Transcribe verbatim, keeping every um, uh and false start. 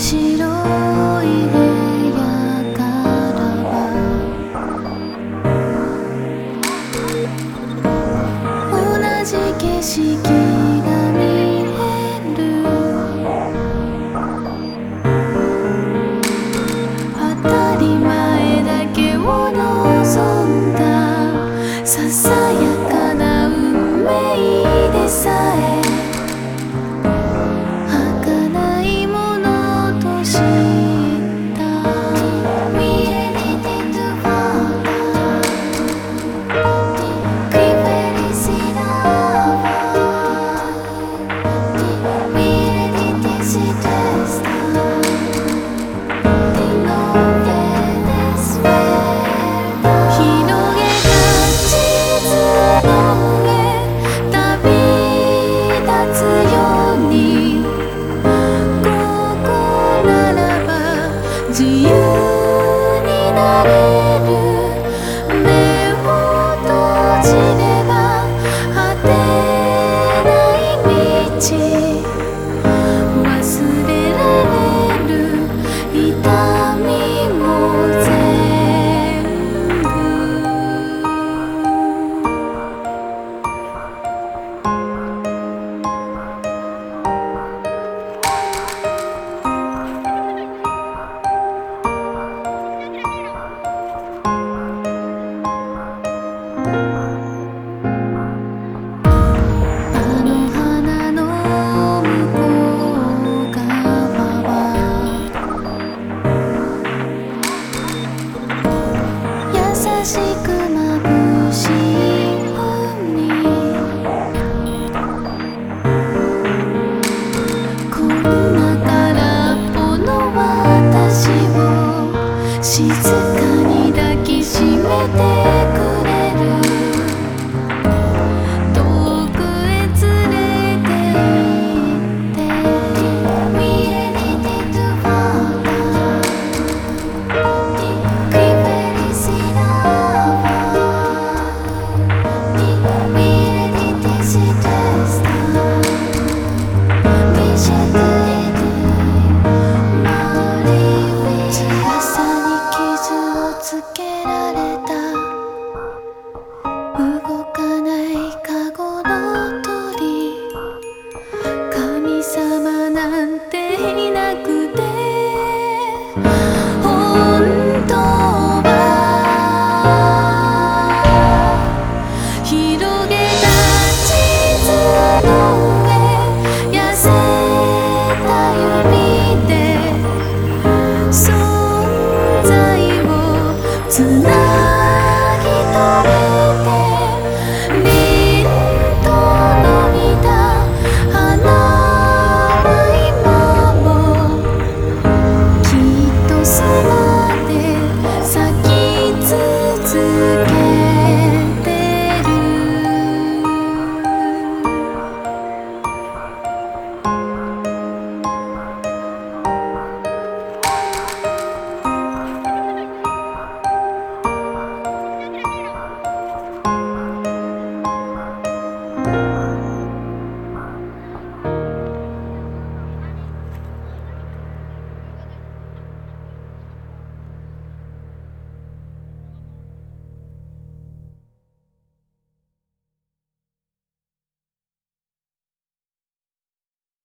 白い部屋からは同じ景色が見える。当たり前だけを望んだささやかな運命でさえ儚いものと知った。We anything to follow Qui felicidad We anything si testa Di no ves verdad 広げた地図の上旅立つようにここならば自由になれる。目を閉じれば果てない道忘れられる痛みも全部。あの花の向こう側は優しく眩しい海。こんな空っぽの私を静